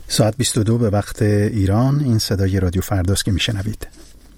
ساعت 22 به وقت ایران. این صدای رادیو فرداست که میشنوید.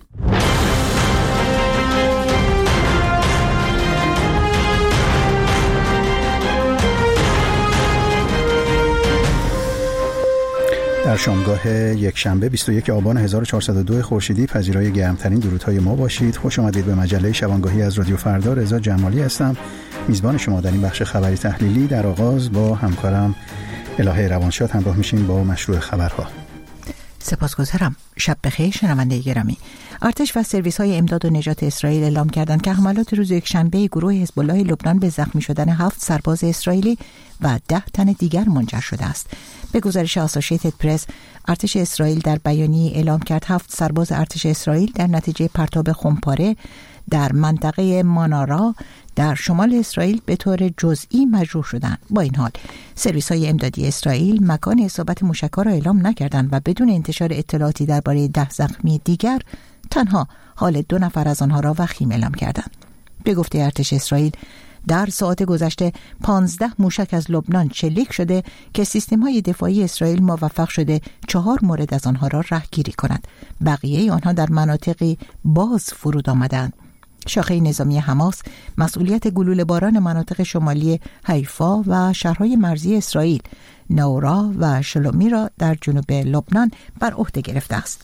در شامگاه یک شنبه 21 آبان 1402 خورشیدی پذیرای گرمترین درودهای ما باشید. خوش آمدید به مجله شبانگاهی از رادیو فردا. رضا جمالی هستم، میزبان شما در این بخش خبری تحلیلی. در آغاز با همکارم الهه روانشاد همراه میشیم با مشروع خبرها. سپاسگزارم. شب بخیر شنونده گرامی. ارتش و سرویس‌های امداد و نجات اسرائیل اعلام کردند که حملات روز یکشنبه گروه حزب الله لبنان به زخمی شدن 7 سرباز اسرائیلی و 10 تن دیگر منجر شده است. به گزارش آسوشیتد پرس، ارتش اسرائیل در بیانیه اعلام کرد 7 سرباز ارتش اسرائیل در نتیجه پرتاب خمپاره در منطقه مانارا در شمال اسرائیل به طور جزئی مجروح شدند. با این حال سرویس‌های امدادی اسرائیل مکان اصابت موشک‌ها را اعلام نکردند و بدون انتشار اطلاعاتی درباره 10 زخمی دیگر تنها حال 2 نفر از آنها را وخیم اعلام کردند. به گفته ارتش اسرائیل، در ساعات گذشته 15 موشک از لبنان شلیک شده که سیستم‌های دفاعی اسرائیل موفق شده 4 مورد از آنها را رهگیری کند. بقیه آنها در مناطقی باز فرود آمدند. شاخه نظامی حماس مسئولیت گلوله باران مناطق شمالی حیفا و شهرهای مرزی اسرائیل نورا و شلومی را در جنوب لبنان بر عهده گرفته است.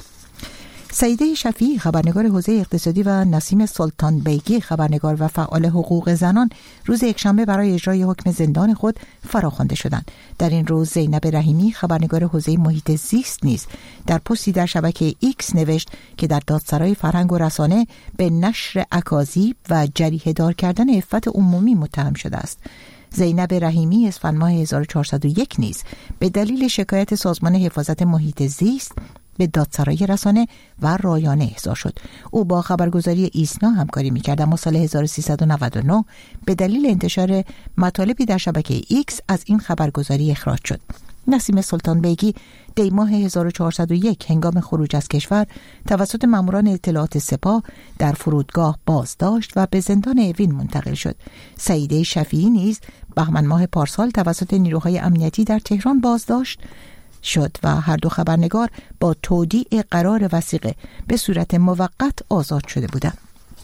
سعیده شفیعی خبرنگار حوزه اقتصادی و نسیم سلطان بیگی خبرنگار و فعال حقوق زنان روز یکشنبه برای اجرای حکم زندان خود فراخوانده شدند. در این روز زینب رحیمی خبرنگار حوزه محیط زیست نیز در پستی در شبکه ایکس نوشت که در دادسرای فرهنگ و رسانه به نشر اکاذیب و جریحه دار کردن عفت عمومی متهم شده است. زینب رحیمی اسفند ماه 1401 نیز به دلیل شکایت سازمان حفاظت محیط زیست به دادسرای رسانه و رایانه احضار شد. او با خبرگزاری ایسنا همکاری می‌کرد، اما سال 1399 به دلیل انتشار مطالبی در شبکه ایکس از این خبرگزاری اخراج شد. نسیم سلطان بیگی دی ماه 1401 هنگام خروج از کشور توسط ماموران اطلاعات سپاه در فرودگاه بازداشت و به زندان اوین منتقل شد. سعیده شفیعی نیز بهمن ماه پارسال توسط نیروهای امنیتی در تهران بازداشت شد و هر دو خبرنگار با تودیع قرار وثیقه به صورت موقت آزاد شده بودند.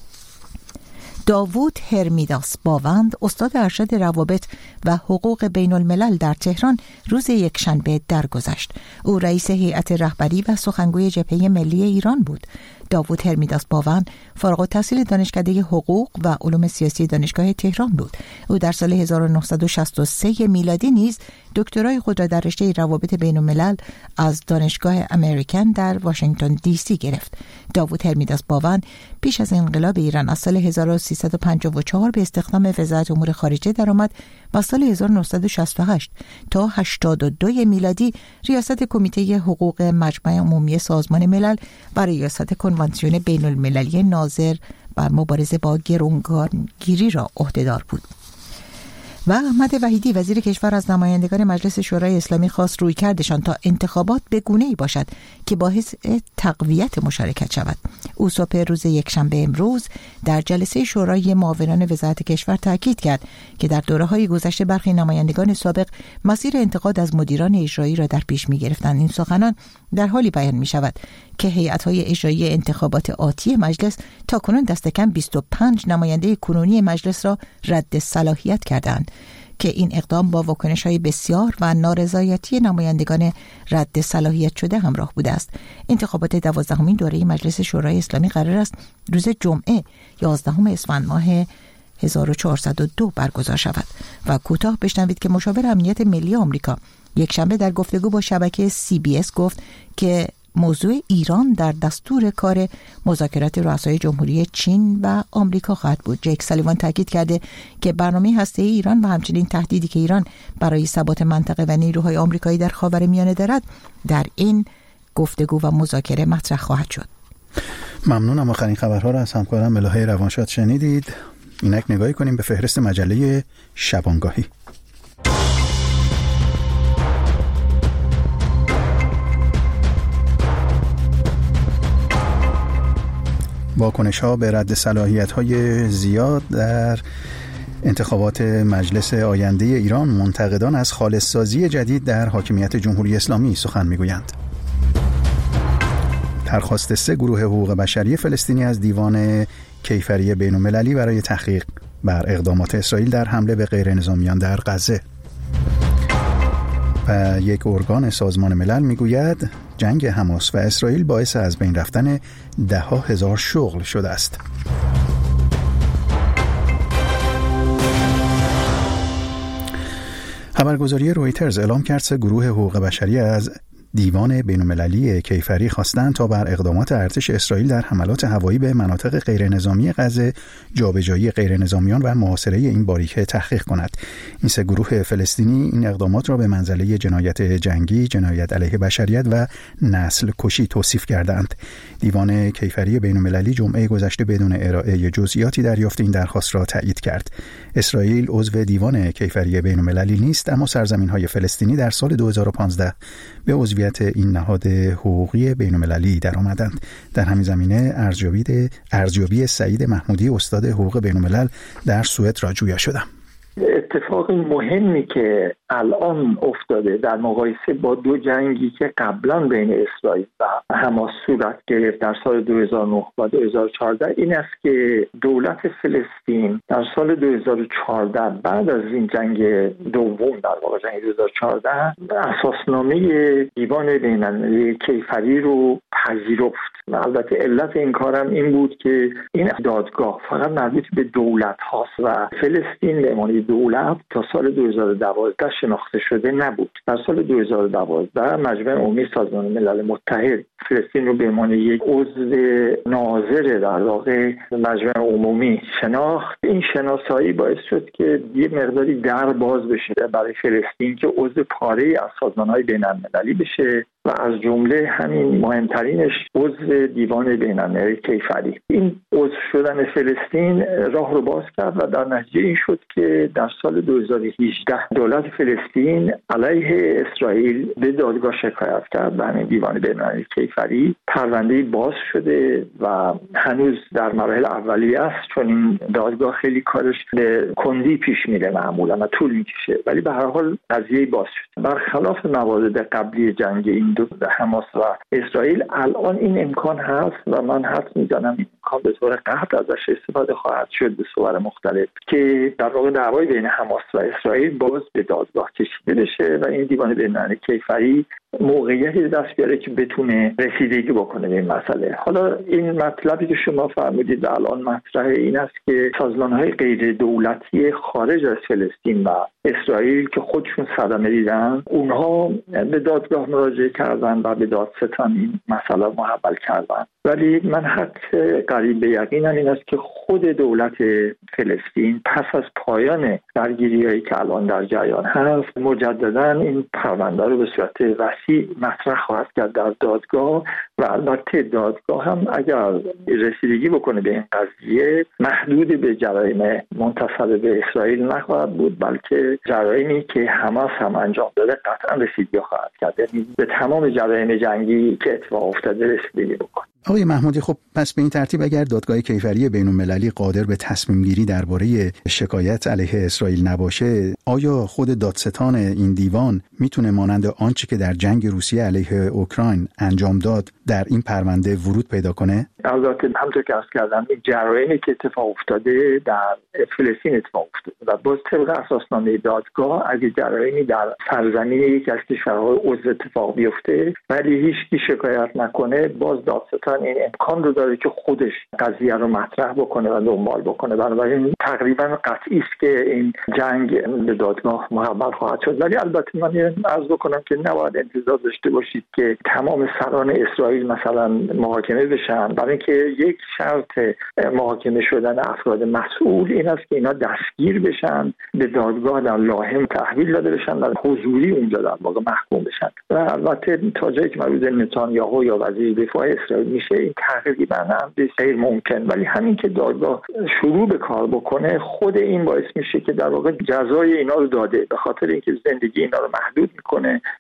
داوود هرمیداس باوند، استاد ارشد روابط و حقوق بین الملل در تهران روز یکشنبه درگذشت. او رئیس هیئت رهبری و سخنگوی جبهه ملی ایران بود. داوود هرمیداس باوند فارغ التحصیل دانشکده حقوق و علوم سیاسی دانشگاه تهران بود. او در سال 1963 میلادی نیز دکترای خود را در رشته روابط بین الملل از دانشگاه امریکن در واشنگتن دی سی گرفت. داوود هرمیداس باوند پیش از انقلاب ایران از سال 1354 به استخدام وزارت امور خارجه درآمد و سال 1968 تا 82 میلادی ریاست کمیته حقوق مجمع عمومی سازمان ملل و ریاست کنوانسیون بین المللی ناظر بر مبارزه با گرونگیری را عهدهدار بود. و احمد وحیدی وزیر کشور از نمایندگان مجلس شورای اسلامی خواست رویکردشان تا انتخابات به گونه‌ای باشد که باعث تقویت مشارکت شود. او صبح روز یکشنبه امروز در جلسه شورای معاونان وزارت کشور تاکید کرد که در دوره‌های گذشته برخی نمایندگان سابق مسیر انتقاد از مدیران اجرایی را در پیش می‌گرفتند. این سخنان در حالی بیان می‌شود که هیئت‌های اجرایی انتخابات آتی مجلس تاکنون دست کم 25 نماینده کنونی مجلس را رد صلاحیت کردند که این اقدام با واکنش‌های بسیار و نارضایتی نمایندگان رد صلاحیت شده همراه بوده است. انتخابات 12مین دوره مجلس شورای اسلامی قرار است روز جمعه 11 اسفند ماه 1402 برگزار شود. و کوتاه بشنوید که مشاور امنیت ملی آمریکا یکشنبه در گفتگو با شبکه CBS گفت که موضوع ایران در دستور کار مذاکرات رؤسای جمهوری چین و آمریکا خواهد بود. جیک سالیوان تاکید کرده که برنامه هسته‌ای ایران و همچنین تهدیدی که ایران برای ثبات منطقه و نیروهای آمریکایی در خاورمیانه دارد در این گفتگو و مذاکره مطرح خواهد شد. ممنونم. آخرین خبرها را از همکارم الهه روانشاد شنیدید. اینک نگاهی کنیم به فهرست مجله شبانگاهی. واکنش‌ها به رد صلاحیت‌های زیاد در انتخابات مجلس آینده ایران، منتقدان از خالص‌سازی جدید در حاکمیت جمهوری اسلامی سخن می‌گویند. درخواست 3 گروه حقوق بشری فلسطینی از دیوان کیفری بین‌المللی برای تحقیق بر اقدامات اسرائیل در حمله به غیرنظامیان در غزه. و یک ارگان سازمان ملل میگوید جنگ حماس و اسرائیل باعث از بین رفتن 10,000 شغل شده است. خبرگزاری رویترز اعلام کرد 3 گروه حقوق بشری از دیوان بین‌المللی کیفری خواستند تا بر اقدامات ارتش اسرائیل در حملات هوایی به مناطق غیرنظامی غزه، جابجایی غیرنظامیان و محاصره این باریکه تحقیق کند. این 3 گروه فلسطینی این اقدامات را به منزله جنایت جنگی، جنایت علیه بشریت و نسل کشی توصیف کردند. دیوان کیفری بین‌المللی جمعه گذشته بدون ارائه جزئیاتی دریافت این درخواست را تایید کرد. اسرائیل عضو دیوان کیفری بین‌المللی نیست، اما سرزمین‌های فلسطینی در سال 2015 به عضویت این نهاد حقوقی بین‌المللی درآمدند. در همین زمینه ارزیابی سعید محمودی، استاد حقوق بین‌الملل در سوئد را جویا شدم. اتفاق مهمی که الان افتاده در مقایسه با 2 جنگی که قبلا بین اسرائیل و حماس صورت گرفت در سال 2009 و 2014 این است که دولت فلسطین در سال 2014 بعد از این جنگ دوم، در واقع جنگ 2014، اساسنامه دیوان بین‌المللی کیفری رو پذیرفت. و البته علت این کارم این بود که این دادگاه فقط مربوط به دولت هاست و فلسطین به عنوان دولت تا سال 2012 شناخته شده نبود. در سال 2012 مجمع عمومی سازمان ملل متحد فلسطین رو به عنوان یک عضو ناظر در واقع مجمع عمومی شناخت. این شناسایی باعث شد که یه مقداری در باز بشه برای فلسطین که عضو پاره‌ای از سازمان‌های بین‌المللی بشه و از جمله همین مهمترینش عضو دیوان بین‌المللی کیفری. این عضو شدن فلسطین راه رو باز کرد و در نتیجه این شد که در سال 2018 دولت فلسطین علیه اسرائیل به دادگاه شکایت کرد و همین دیوان بین‌المللی کیفری پرونده باز شده و هنوز در مراحل اولیه است، چون این دادگاه خیلی کارش به کندی پیش میره معمولا و طول میکشه، ولی به هر حال قضیه باز شد. برخلاف موارد قبلی جنگ این دو حماس و اسرائیل الان این امکان هست و من حدس میزنم این امکان به طور قطع ازش استفاده خواهد شد به صور مختلف که در واقع دعوای بین حماس و اسرائیل باز به دادگاه کشیده بشه و این دیوان بین‌المللی کیفری موقعیتی دست بیاره که بتونه رسیدگی بکنه به این مسئله. حالا این مطلبی که شما فرمودید الان مطرح این است که سازمان‌های غیر دولتی خارج از فلسطین و اسرائیل که خودشون صدمه دیدن، اونها به دادگاه مراجعه کردن و به دادستان این مسئله محول کردن. ولی من حق قریب به یقینم این است که خود دولت فلسطین پس از پایان درگیری‌هایی که الان در جریان هست مجددا این پرونده رو به صورت وسیع مطرح خواهد کرد در دادگاه و البته دادگاه هم اگر رسیدگی بکنه به این قضیه محدود به جرایم منتسب به اسرائیل نخواهد بود، بلکه جرایمی که حماس هم انجام داده قطعا رسیدگی خواهد کرد، یعنی به تمام جرایم جنگی که اتفاق افتاده رسیدگی بکنه. آقای محمودی، خب پس به این ترتیب اگر دادگاه کیفری بین‌المللی قادر به تصمیم گیری درباره شکایت علیه اسرائیل نباشه، آیا خود دادستان این دیوان میتونه مانند آنچه که در جنگ روسیه علیه اوکراین انجام داد در این پرونده ورود پیدا کنه؟ البته همونطور که عرض کردم این جرایمی که اتفاق افتاده در فلسطین اتفاق افتاده و باز طبق اساسنامه دادگاه اگه جرایمی در سرزمین یکی از کشورهای عضو اتفاق بیفته ولی هیچ کی شکایت نکنه، باز دادستان این امکان رو داره که خودش قضیه رو مطرح بکنه و دنبال بکنه. بنابراین تقریبا قطعی است که این جنگ به دادگاه محول خواهد شد. ولی البته من عرض بکنم که نباید انتظار داشته باشید که تمام سران اسرائیل مثلا محاکمه بشن، برای اینکه یک شرط محاکمه شدن افراد مسئول این است که اینا دستگیر بشن، به دادگاه در لاهم تحویل داده بشن و حضوری اونجا در واقع محکوم بشن. و البته تا جایی که مربوط به نتانیاهو یا وزیر دفاع اسرائیل میشه این تقریبا هم غیر ممکن، ولی همین که دادگاه شروع به کار بکنه خود این باعث میشه که در واقع جزای اینا رو داده، به خاطر اینکه زندگی اینا رو محدود میکنه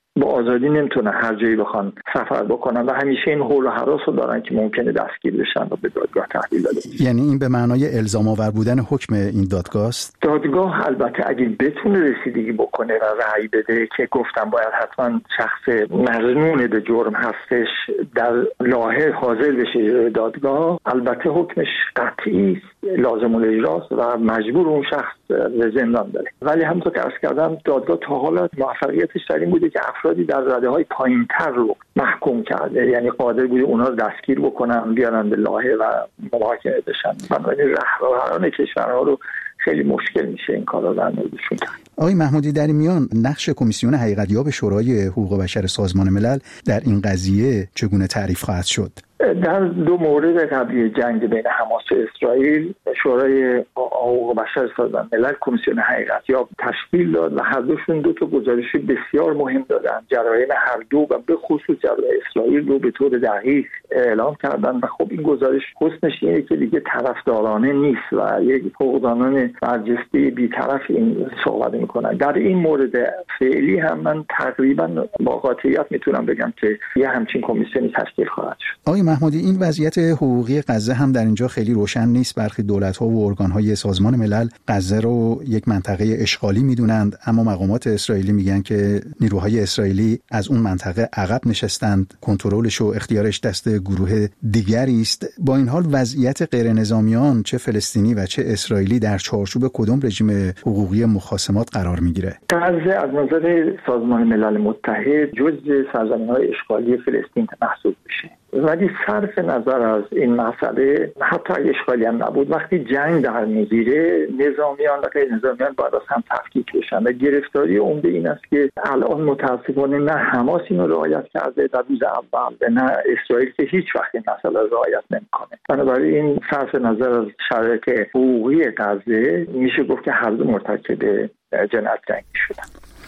با آزادی نمیتونن هر جایی بخوان سفر بکنن و همیشه این حول و هراس رو دارن که ممکنه دستگیر بشن و به دادگاه تحویل داده. یعنی این به معنای الزام آور بودن حکم این دادگاه است؟ دادگاه البته اگه بتونه رسیدگی بکنه و رأی بده که گفتم باید حتما شخص مظنون به جرم هستش در لایحه حاضر بشه دادگاه، البته حکمش قطعی لازم الاجراست و مجبور اون شخص به زندان بره. ولی همونطور که عرض کردم دادگاه تا حالا موفقیتش در این بوده که افرادی در رتبه‌های پایین‌تر رو محکوم کرده، یعنی قادر بوده اونا رو دستگیر بکنن بیارن به لایحه و محاکمه بشن. بنابراین رهبران کشورها رو خیلی مشکل میشه این کارا در موردشون کرد. آقای محمودی، در این میان نقش کمیسیون حقیقت‌یاب شورای حقوق بشر سازمان ملل در این قضیه چگونه تعریف خواهد شد؟ در دو مورد قبلی جنگ بین حماس و اسرائیل شورای حقوق بشر سازمان ملل کمیسیون حقیقت‌یاب تشکیل داد و هر دوشون دو تا گزارش بسیار مهم دادن. جرایم هر دو و به خصوص جرایم اسرائیل رو به طور دقیق اعلام کردن و خب این گزارش حسنش اینه که دیگه طرفدارانه نیست و یک حقوقدانان برجسته بی‌طرف این صحبت میکنن. در این مورد فعلی هم من تقریبا با قاطعیت میتونم بگم که یه همچین کمیسیونی تشکیل خواهد شد. محمودی، این وضعیت حقوقی غزه هم در اینجا خیلی روشن نیست. برخی دولت‌ها و ارگان‌های سازمان ملل غزه رو یک منطقه اشغالی می‌دونند، اما مقامات اسرائیلی میگن که نیروهای اسرائیلی از اون منطقه عقب نشستند، کنترلش و اختیارش دست گروه دیگری است. با این حال وضعیت غیر نظامیان چه فلسطینی و چه اسرائیلی در چارچوب کدام رژیم حقوقی مخاصمات قرار می‌گیره؟ غزه از نظر سازمان ملل متحد جزء سرزمین‌های اشغالی فلسطین محسوب میشه. ولی صرف نظر از این مسئله حتی اگه اشغالی هم نبود، وقتی جنگ در میگیره نظامیان و غیر نظامیان باید از هم تفکیک بشن و گرفتاری عمده این است که الان متاسفانه نه حماس اینو رعایت کرده در روز اول، نه اسرائیل که هیچ وقت این مسئله رعایت نمیکنه. بنابراین صرف نظر از شرایط حقوقی غزه میشه گفت که هر دو مرتکب جنایت جنگی شدن.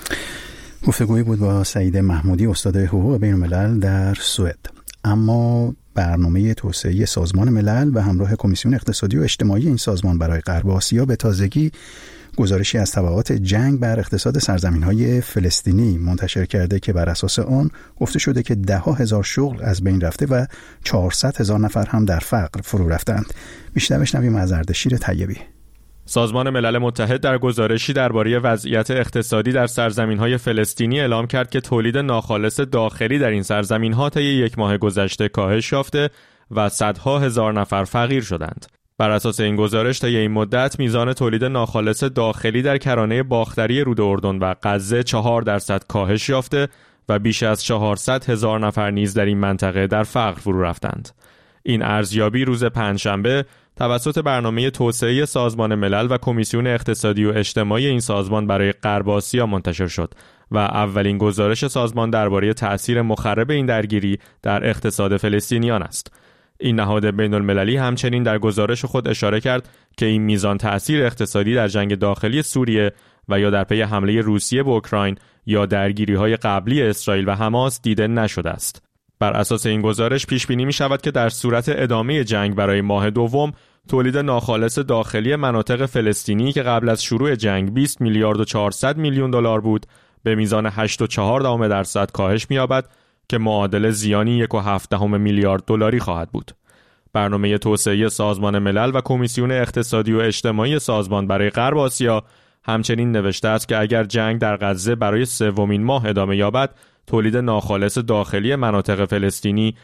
گفتگویی بود با سعید محمودی، استاد حقوق بین الملل در سوئد. اما برنامه توسعه سازمان ملل و همراه کمیسیون اقتصادی و اجتماعی این سازمان برای غرب آسیا به تازگی گزارشی از تبعات جنگ بر اقتصاد سرزمین‌های فلسطینی منتشر کرده که بر اساس آن گفته شده که 10,000 شغل از بین رفته و 400,000 نفر هم در فقر فرو رفتند. بیشتر بشنویم از اردشیر طیبی. سازمان ملل متحد در گزارشی درباره وضعیت اقتصادی در سرزمین‌های فلسطینی اعلام کرد که تولید ناخالص داخلی در این سرزمین‌ها طی یک ماه گذشته کاهش یافته و صدها هزار نفر فقیر شدند. بر اساس این گزارش طی این مدت میزان تولید ناخالص داخلی در کرانه باختری رود اردن و غزه 4% کاهش یافته و بیش از 400,000 نفر نیز در این منطقه در فقر فرو رفتند. این ارزیابی روز پنجشنبه توسط برنامه توسعه سازمان ملل و کمیسیون اقتصادی و اجتماعی این سازمان برای غرب آسیا منتشر شد و اولین گزارش سازمان درباره تأثیر مخرب این درگیری در اقتصاد فلسطینیان است. این نهاد بین المللی همچنین در گزارش خود اشاره کرد که این میزان تأثیر اقتصادی در جنگ داخلی سوریه و یا در پی حمله روسیه به اوکراین یا درگیری‌های قبلی اسرائیل و حماس دیده نشده است. بر اساس این گزارش پیش بینی می شود که در صورت ادامه جنگ برای ماه دوم تولید ناخالص داخلی مناطق فلسطینی که قبل از شروع جنگ 20 میلیارد و 400 میلیون دلار بود به میزان 8.4% کاهش می‌یابد که معادل زیانی 1.7 میلیارد دلاری خواهد بود. برنامه توسعه سازمان ملل و کمیسیون اقتصادی و اجتماعی سازمان برای غرب آسیا همچنین نوشته است که اگر جنگ در غزه برای سومین ماه ادامه یابد تولید ناخالص داخلی مناطق فلسطینی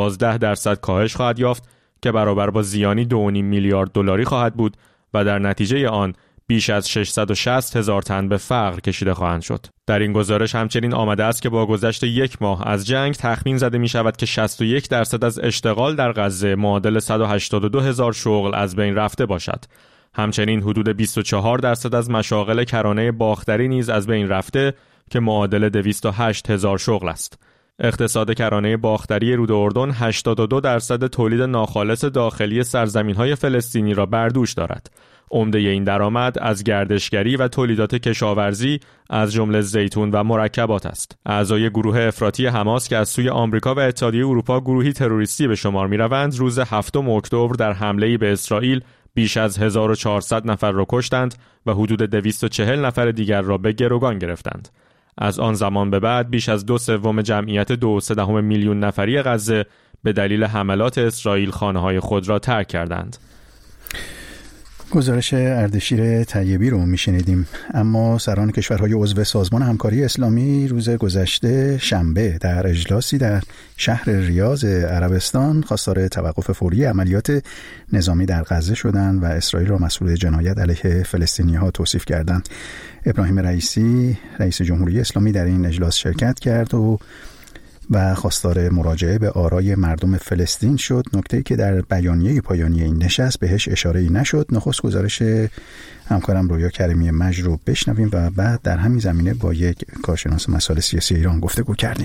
12% کاهش خواهد یافت که برابر با زیانی 2.5 میلیارد دلاری خواهد بود و در نتیجه آن بیش از 660,000 تن به فقر کشیده خواهند شد. در این گزارش همچنین آمده است که با گذشت یک ماه از جنگ تخمین زده می شود که 61% از اشتغال در غزه معادل 182,000 شغل از بین رفته باشد. همچنین حدود 24% از مشاغل کرانه باختری نیز از بین رفته که معادل 208,000 شغل است. اقتصاد کرانه باختری رود اردن 82% تولید ناخالص داخلی سرزمین‌های فلسطینی را بر دوش دارد. عمده این درآمد از گردشگری و تولیدات کشاورزی از جمله زیتون و مرکبات است. اعضای گروه افراطی حماس که از سوی آمریکا و اتحادیه اروپا گروهی تروریستی به شمار می‌روند، روز 7 اکتبر در حمله‌ای به اسرائیل بیش از 1400 نفر را کشتند و حدود 240 نفر دیگر را به گروگان گرفتند. از آن زمان به بعد بیش از 2/3 جمعیت 2.3 میلیون نفری غزه به دلیل حملات اسرائیل خانه‌های خود را ترک کردند. گزارش اردشیر طیبی رو میشنیدیم. اما سران کشورهای عضو سازمان همکاری اسلامی روز گذشته شنبه در اجلاسی در شهر ریاض عربستان خواستار توقف فوری عملیات نظامی در غزه شدند و اسرائیل را مسئول جنایت علیه فلسطینی‌ها توصیف کردند. ابراهیم رئیسی رئیس جمهوری اسلامی در این اجلاس شرکت کرد و خواستار مراجعه به آرای مردم فلسطین شد. نکته‌ای که در بیانیه پایانی این نشست بهش اشاره‌ای نشد. نخست گزارش همکارم رویا کریمی مجد رو بشنویم و بعد در همین زمینه با یک کارشناس مسائل سیاسی ایران گفتگو کردیم.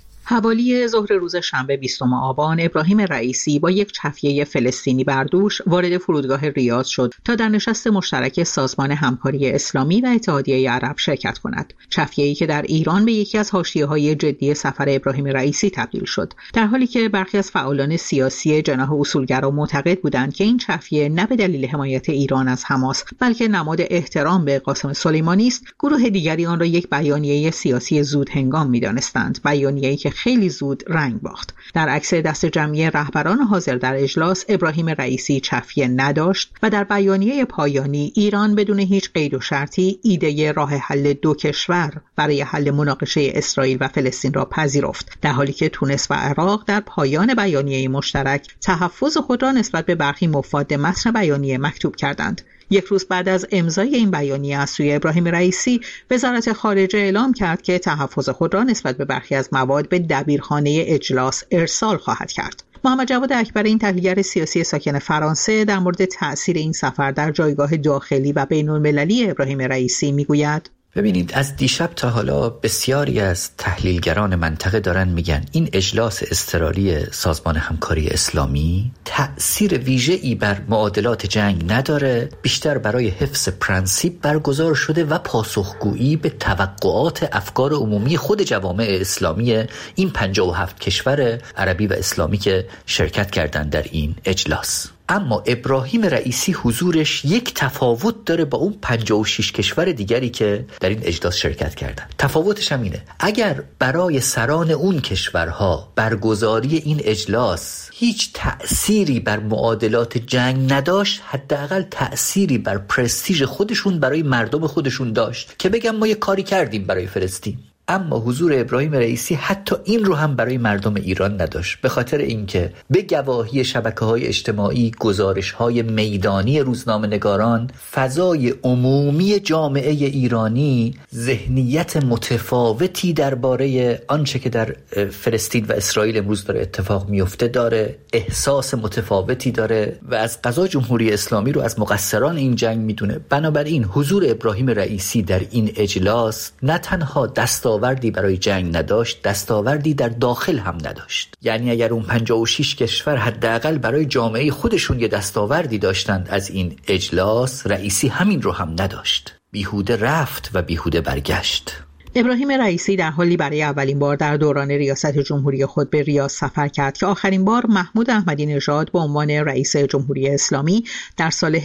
حوالی ظهر روز شنبه 20 آبان ابراهیم رئیسی با یک چفیه فلسطینی بر دوش وارد فرودگاه ریاض شد تا در نشست مشترک سازمان همکاری اسلامی و اتحادیه عرب شرکت کند. چفیه‌ای که در ایران به یکی از حاشیه‌های جدی سفر ابراهیم رئیسی تبدیل شد، در حالی که برخی از فعالان سیاسی جناح اصولگرا معتقد بودند که این چفیه نه به دلیل حمایت ایران از حماس بلکه نماد احترام به قاسم سلیمانی است، گروه دیگری آن را یک بیانیه سیاسی زود هنگام می‌دانستند، بیانیه‌ای که خیلی زود رنگ باخت. در عکس دست جمعی رهبران حاضر در اجلاس ابراهیم رئیسی چفیه نداشت و در بیانیه پایانی ایران بدون هیچ قید و شرطی ایده راه حل دو کشور برای حل مناقشه اسرائیل و فلسطین را پذیرفت، در حالی که تونس و عراق در پایان بیانیه مشترک تحفظ خود را نسبت به برخی مفاد متن بیانیه مکتوب کردند. یک روز بعد از امضای این بیانیه از سوی ابراهیم رئیسی، وزارت خارجه اعلام کرد که تحفظ خود را نسبت به برخی از مواد به دبیرخانه اجلاس ارسال خواهد کرد. محمد جواد اکبری، این تحلیلگر سیاسی ساکن فرانسه، در مورد تأثیر این سفر در جایگاه داخلی و بین‌المللی ابراهیم رئیسی میگوید: ببینید، از دیشب تا حالا بسیاری از تحلیلگران منطقه دارن میگن این اجلاس اضطراری سازمان همکاری اسلامی تأثیر ویژه‌ای بر معادلات جنگ نداره، بیشتر برای حفظ پرنسیپ برگزار شده و پاسخگویی به توقعات افکار عمومی خود جوامع اسلامی این 57 کشور عربی و اسلامی که شرکت کردند در این اجلاس. اما ابراهیم رئیسی حضورش یک تفاوت داره با اون 56 کشور دیگری که در این اجلاس شرکت کردن. تفاوتش هم اینه: اگر برای سران اون کشورها برگزاری این اجلاس هیچ تأثیری بر معادلات جنگ نداشت، حداقل تأثیری بر پرستیژ خودشون برای مردم خودشون داشت که بگم ما یه کاری کردیم برای فلسطین. اما حضور ابراهیم رئیسی حتی این رو هم برای مردم ایران نداشت، به خاطر اینکه به گواهی شبکه‌های اجتماعی، گزارش‌های میدانی روزنامه‌نگاران، فضای عمومی جامعه ایرانی ذهنیت متفاوتی درباره آنچه که در فلسطین و اسرائیل امروز داره اتفاق میفته داره، احساس متفاوتی داره و از قضا جمهوری اسلامی رو از مقصران این جنگ میدونه. بنابراین حضور ابراهیم رئیسی در این اجلاس نه تنها دستاوردی برای جنگ نداشت، دستاوردی در داخل هم نداشت. یعنی اگر اون 56 کشور حداقل برای جامعه خودشون یه دستاوردی داشتند از این اجلاس، رئیسی همین رو هم نداشت. بیهوده رفت و بیهوده برگشت. ابراهیم رئیسی در حالی برای اولین بار در دوران ریاست جمهوری خود به ریاض سفر کرد که آخرین بار محمود احمدی نژاد به عنوان رئیس جمهوری اسلامی در سال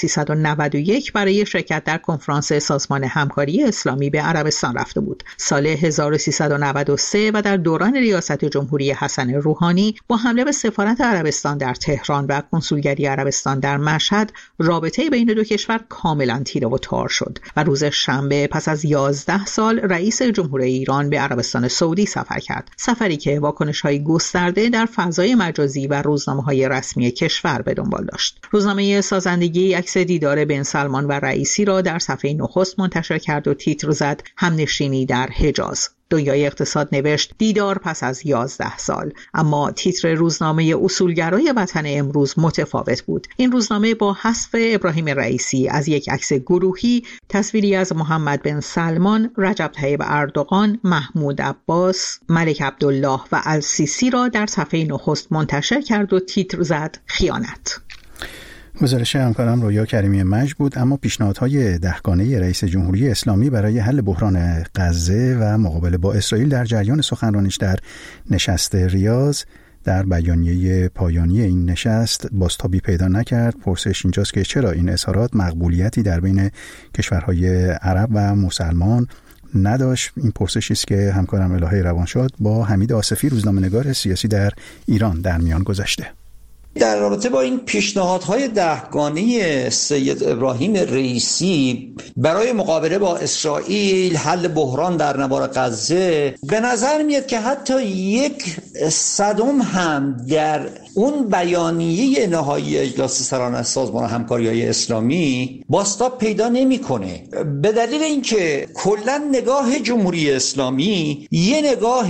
1391 برای شرکت در کنفرانس سازمان همکاری اسلامی به عربستان رفته بود. سال 1393 و در دوران ریاست جمهوری حسن روحانی با حمله به سفارت عربستان در تهران و کنسولگری عربستان در مشهد، رابطه بین دو کشور کاملا تیره و تار شد و روز شنبه پس از 11 سال رئیس جمهوری ایران به عربستان سعودی سفر کرد، سفری که واکنش‌های گسترده در فضای مجازی و روزنامه‌های رسمی کشور به دنبال داشت. روزنامه سازندگی عکس دیدار بن سلمان و رئیسی را در صفحه نخست منتشر کرد و تیتر زد: همنشینی در حجاز. دنیای اقتصاد نوشت: دیدار پس از 11 سال. اما تیتر روزنامه اصولگرای وطن امروز متفاوت بود. این روزنامه با حذف ابراهیم رئیسی از یک عکس گروهی تصویری از محمد بن سلمان، رجب طیب اردوغان، محمود عباس، ملک عبدالله و السیسی را در صفحه نخست منتشر کرد و تیتر زد: خیانت. گزارش همکارم رویا کریمی مجد بود. اما پیشنهادهای دهگانه رئیس جمهوری اسلامی برای حل بحران غزه و مقابله با اسرائیل در جریان سخنرانیش در نشست ریاض در بیانیه پایانی این نشست بازتابی پیدا نکرد. پرسش اینجاست که چرا این اظهارات مقبولیتی در بین کشورهای عرب و مسلمان نداشت. این پرسشی است که همکارم الهه روانشاد با حمید آصفی روزنامه‌نگار سیاسی در ایران در میان گذاشته. در رابطه با این پیشنهادهای دهگانه سید ابراهیم رئیسی برای مقابله با اسرائیل، حل بحران در نوار غزه، به نظر میاد که حتی 1% هم در اون بیانیه نهایی اجلاس سران سازمان همکاری‌های اسلامی بازتاب پیدا نمی‌کنه، به دلیل اینکه کلاً نگاه جمهوری اسلامی یه نگاه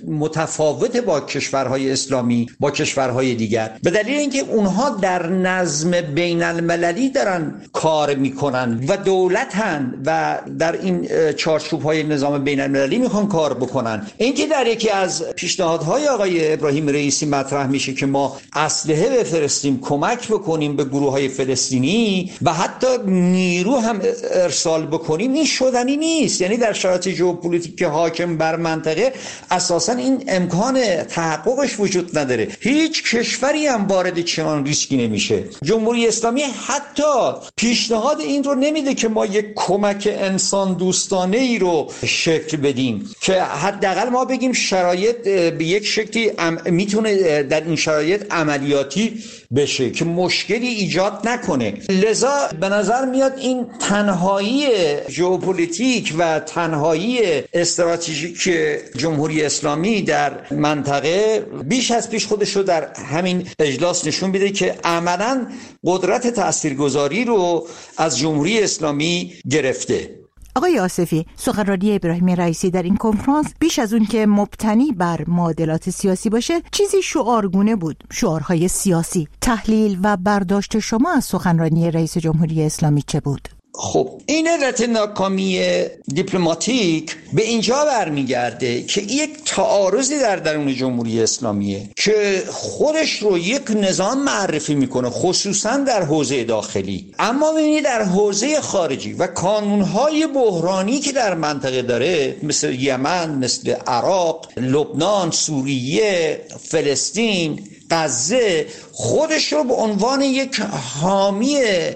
متفاوت با کشورهای اسلامی با کشورهای دیگر، به دلیل اینکه اونها در نظم بین المللی دارن کار میکنن و دولتن و در این چارچوب‌های نظام بین المللی میخوان کار بکنن. اینکه در یکی از پیشنهادهای آقای ابراهیم رئیسی مطرح میشه که ما اسلحه بفرستیم، کمک بکنیم به گروه‌های فلسطینی و حتی نیرو هم ارسال بکنیم، این شدنی نیست. یعنی در شرایط ژئوپلیتیک حاکم بر منطقه اساساً این امکان تحققش وجود نداره. هیچ کشوری هم وارد چنان ریسکی نمیشه. جمهوری اسلامی حتی پیشنهاد این رو نمیده که ما یک کمک انسان دوستانه ای رو شکل بدیم که حداقل ما بگیم شرایط به یک شکلی میتونه در این شرایط عملیاتی بشه که مشکلی ایجاد نکنه. لذا به نظر میاد این تنهایی ژئوپلیتیک و تنهایی استراتژیک جمهوری اسلامی در منطقه بیش از پیش خودش رو در همین اجلاس نشون میده که عملاً قدرت تاثیرگذاری رو از جمهوری اسلامی گرفته. آقای آصفی، سخنرانی ابراهیم رئیسی در این کنفرانس بیش از اون که مبتنی بر معادلات سیاسی باشه، چیزی شعارگونه بود، شعارهای سیاسی. تحلیل و برداشت شما از سخنرانی رئیس جمهوری اسلامی چه بود؟ خب این علت ناکامی دیپلماتیک به اینجا برمیگرده که یک تعارضی در درون جمهوری اسلامیه که خودش رو یک نظام معرفی میکنه، خصوصا در حوزه داخلی، اما ببینید در حوزه خارجی و کانونهای بحرانی که در منطقه داره، مثل یمن، مثل عراق، لبنان، سوریه، فلسطین، غزه، خودش رو به عنوان یک حامی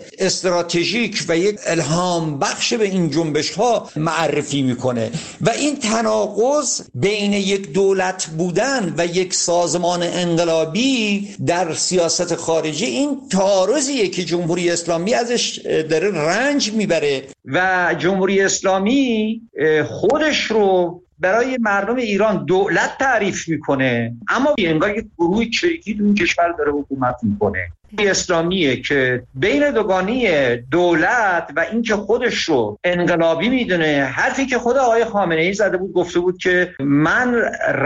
استراتژیک و یک الهام بخش به این جنبش ها معرفی میکنه و این تناقض بین یک دولت بودن و یک سازمان انقلابی در سیاست خارجی، این تعارضیه که جمهوری اسلامی ازش داره رنج میبره و جمهوری اسلامی خودش رو برای مردم ایران دولت تعریف میکنه، اما انگار یک گروه چریکی تو این کشور داره حکومت میکنه. اسلامیه که بین دوگانی دولت و اینکه خودش رو انقلابی میدونه. حرفی که خود آقای خامنه‌ای زده بود، گفته بود که من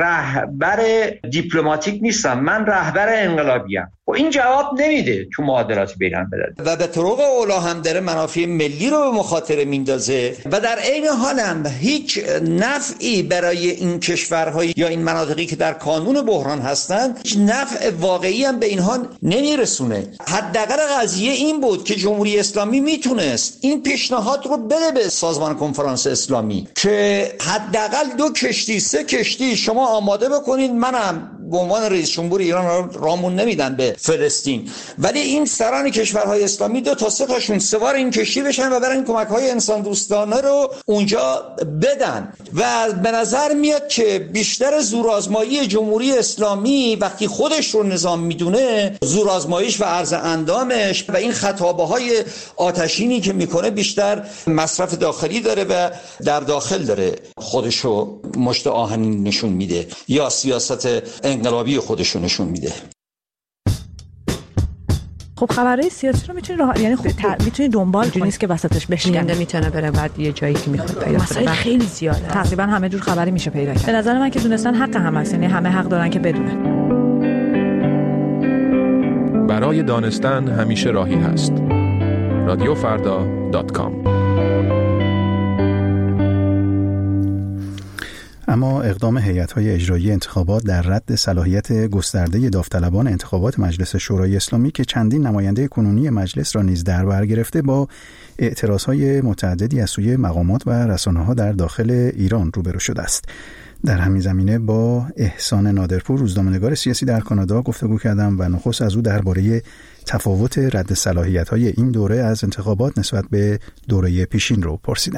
رهبر دیپلماتیک نیستم، من رهبر انقلابیم. و این جواب نمیده تو معادلات بین المللی و به طرق اولا هم داره منافع ملی رو به مخاطره میندازه و در عین حال هم هیچ نفعی برای این کشورهای یا این مناطقی که در کانون بحران هستن، هیچ نفع واقعی هم به اینها نمیرسونه. حداقل قضیه این بود که جمهوری اسلامی میتونست این پیشنهاد رو بده به سازمان کنفرانس اسلامی که حداقل 2 کشتی 3 کشتی شما آماده بکنید، منم به عنوان رئیس جمهور ایران رامون نمیدن به فلسطین، ولی این سران کشورهای اسلامی 2 تا 3 تاشون سوار این کشتی بشن و برن کمک‌های انسان دوستانه رو اونجا بدن. و به نظر میاد که بیشتر زورآزمایی جمهوری اسلامی وقتی خودش رو نظام میدونه، زورآزماییش و عرض اندامش و این خطابه‌های آتشینی که میکنه بیشتر مصرف داخلی داره و در داخل داره خودش رو مشت آهنین نشون میده یا سیاست انقلابی خودش رو نشون میده. خب خبرهای سیاسی رو میتونی یعنی میتونی دنبال کنی، نیست که وسطش بشکنی، میتونه بره بعد یه جایی که میخواد پیدا کنه. مسائل خیلی زیاده، تقریبا همه جور خبری میشه پیدا کرد. به نظر من که دونستن حق هم هست، یعنی همه حق دارن که بدونن. برای دانستن همیشه راهی هست. رادیوفردا.com. اما اقدام هیئت‌های اجرایی انتخابات در رد صلاحیت گسترده داوطلبان انتخابات مجلس شورای اسلامی که چندین نماینده کنونی مجلس را نیز در بر گرفته، با اعتراضهای متعددی از سوی مقامات و رسانه‌ها در داخل ایران روبرو شده است. در همین زمینه با احسان نادرپور، روزنامه‌نگار سیاسی در کانادا، گفتگو کردم و نخست از او درباره تفاوت رد صلاحیت‌های این دوره از انتخابات نسبت به دوره پیشین رو پرسیدم.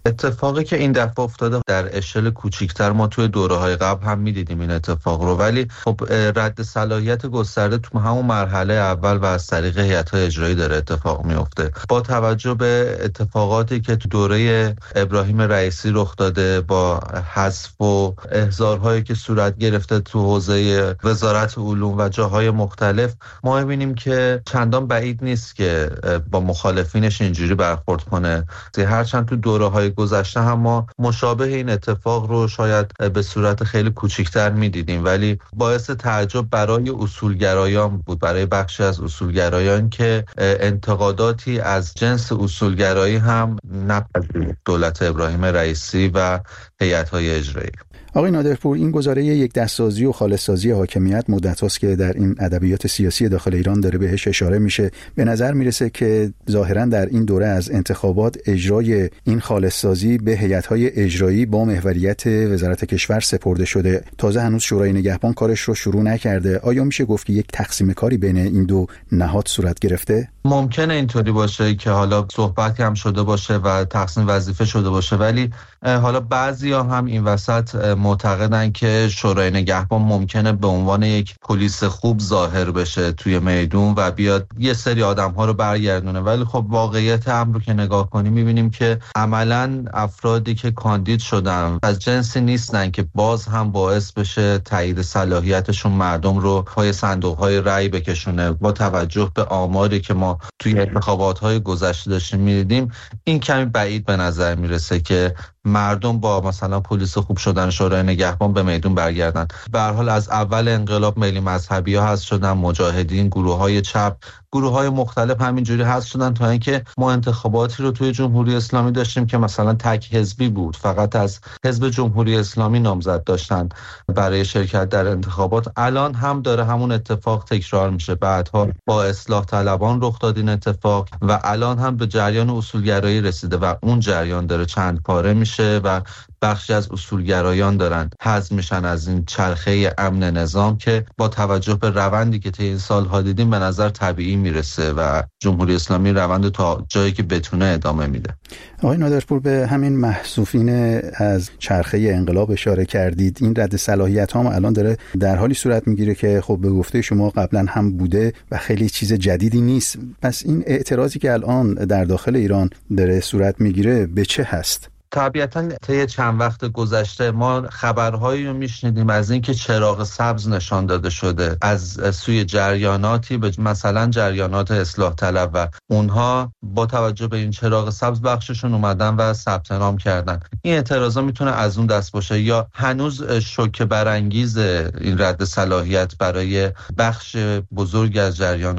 اتفاقی که این دفعه افتاده در اشل کوچیک‌تر، ما توی دوره‌های قبل هم می‌دیدیم این اتفاق رو، ولی خب رد صلاحیت گسترده تو همون مرحله اول و از طریق هیئت‌های اجرایی داره اتفاق میفته. با توجه به اتفاقاتی که تو دوره ابراهیم رئیسی رخ داده، با حذف و احضارهایی که صورت گرفته تو حوزه وزارت علوم و جاهای مختلف، ما می‌بینیم که چندان بعید نیست که با مخالفینش اینجوری برخورد کنه. هرچند تو دوره‌های گذشته هم ما مشابه این اتفاق رو شاید به صورت خیلی کوچیک‌تر می‌دیدیم، ولی باعث تعجب برای اصولگرایان بود، برای بخشی از اصولگرایان که انتقاداتی از جنس اصولگرایی هم نپذیرفت دولت ابراهیم رئیسی و هیئت‌های اجرایی. آقای نادرپور، این گزاره یک دستسازی و خالص‌سازی حاکمیت مدت هاست که در این ادبیات سیاسی داخل ایران داره بهش اشاره میشه. به نظر میرسه که ظاهراً در این دوره از انتخابات اجرای این خالص‌سازی به هیئت‌های اجرایی با محوریت وزارت کشور سپرده شده. تازه هنوز شورای نگهبان کارش رو شروع نکرده. آیا میشه گفت که یک تقسیم کاری بین این دو نهاد صورت گرفته؟ ممکنه اینطوری باشه که حالا صحبت هم شده باشه و تقسیم وظیفه شده باشه، ولی حالا بعضیا هم این وسط معتقدن که شورای نگهبان ممکنه به عنوان یک پلیس خوب ظاهر بشه توی میدون و بیاد یه سری آدم‌ها رو برگردونه، ولی خب واقعیت امر رو که نگاه کنیم می‌بینیم که عملاً افرادی که کاندید شدن از جنسی نیستن که باز هم باعث بشه تایید صلاحیتشون مردم رو پای صندوق‌های رأی بکشونه. با توجه به آماری که ما توی انتخابات‌های گذشته داشتیم می‌دیدیم، این کمی بعید به نظر میرسه که مردم با مثلا پلیس خوب شدن شورای نگهبان به میدون برگردن. به هر حال از اول انقلاب ملی مذهبی‌ها حذف شدن، مجاهدین، گروه‌های چپ، گروه‌های مختلف همینجوری حذف شدن، تا اینکه ما انتخاباتی رو توی جمهوری اسلامی داشتیم که مثلا تک حزبی بود، فقط از حزب جمهوری اسلامی نامزد داشتن برای شرکت در انتخابات. الان هم داره همون اتفاق تکرار میشه. بعدها با اصلاح طلبان رخ داد این اتفاق و الان هم به جریان اصولگرایی رسیده و اون جریان داره چند پاره میشه و بخشی از اصولگرایان دارن حذف میشن از این چرخه امن نظام که با توجه به روندی که طی این سال‌ها دیدیم به نظر طبیعی میرسه و جمهوری اسلامی روند تا جایی که بتونه ادامه میده. آقای نادرپور، به همین محذوفین از چرخه انقلاب اشاره کردید. این رد صلاحیت ها الان داره در حالی صورت میگیره که خب به گفته شما قبلا هم بوده و خیلی چیز جدیدی نیست. پس این اعتراضی که الان در داخل ایران داره صورت میگیره به چه هست؟ طبیعتاً طی چند وقت گذشته ما خبرهایی رو میشنیدیم از اینکه چراغ سبز نشان داده شده از سوی جریاناتی، به مثلا جریانات اصلاح طلب، و اونها با توجه به این چراغ سبز بخششون اومدن و ثبت نام کردن. این اعتراضا میتونه از اون دست باشه، یا هنوز شوکه برانگیز این رد صلاحیت برای بخش بزرگ از جریان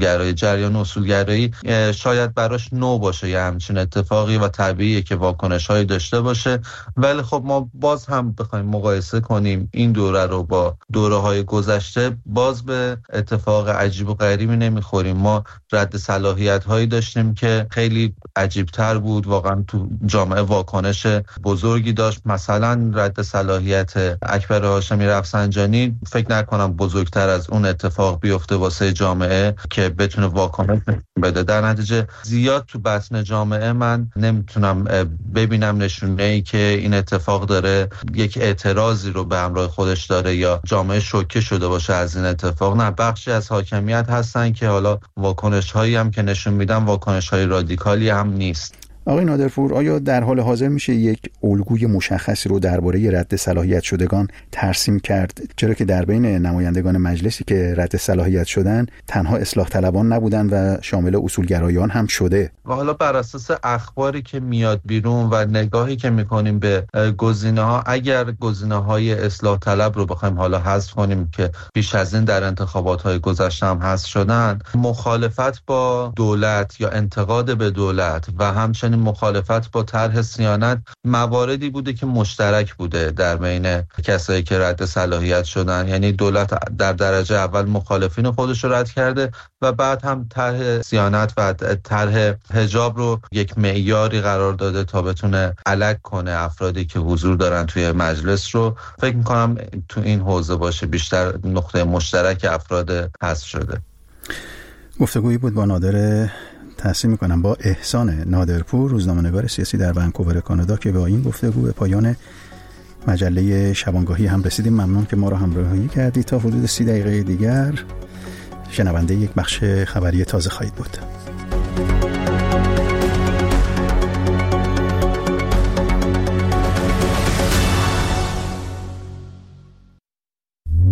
اصولگرایی شاید براش نو باشه یا همچین اتفاقی، و طبیعیه که واکنش‌های داشته باشه. ولی خب ما باز هم بخوایم مقایسه کنیم این دوره رو با دوره‌های گذشته، باز به اتفاق عجیب و غریبی نمیخوریم. ما رد صلاحیت‌هایی داشتیم که خیلی عجیب‌تر بود، واقعا تو جامعه واکنش بزرگی داشت. مثلا رد صلاحیت اکبر هاشمی رفسنجانی فکر نکنم بزرگتر از اون اتفاق بیفته واسه جامعه که بتونه واکنش بده. در نتیجه زیاد تو بطن جامعه من نمیتونم ببینم نشونه‌ای که این اتفاق داره یک اعتراضی رو به همراه خودش داره یا جامعه شوکه شده باشه از این اتفاق. نه، بخشی از حاکمیت هستن که حالا واکنش‌هایی هم که نشون میدن واکنش‌های رادیکالی هم نیست. آقای نادرپور، آیا در حال حاضر میشه یک الگوی مشخصی رو درباره رد صلاحیت شدگان ترسیم کرد؟ چرا که در بین نمایندگان مجلسی که رد صلاحیت شدن تنها اصلاح طلبان نبودن و شامل اصولگرایان هم شده. و حالا بر اساس اخباری که میاد بیرون و نگاهی که میکنیم به گزینه‌ها، اگر گزینه‌های اصلاح طلب رو بخوایم حالا حذف کنیم که پیش از این در انتخابات‌های گذشته هم حذف شدن، مخالفت با دولت یا انتقاد به دولت و همچنین مخالفت با طرح صیانت مواردی بوده که مشترک بوده در بین کسایی که رد صلاحیت شدن. یعنی دولت در درجه اول مخالفین خودش رو رد کرده و بعد هم طرح صیانت و طرح حجاب رو یک معیاری قرار داده تا بتونه الگ کنه افرادی که حضور دارن توی مجلس رو. فکر می‌کنم تو این حوزه باشه بیشتر نقطه مشترک افراد حذف شده. گفتگویی بود با نادر تحسین میکنم با احسان نادرپور، روزنامه‌نگار سیاسی در ونکوور کانادا، که با این گفتگو به پایان مجله شبانگاهی هم رسیدیم. ممنون که ما را همراهی کردید. تا حدود 30 دقیقه دیگر شنونده یک بخش خبری تازه خواهید بود.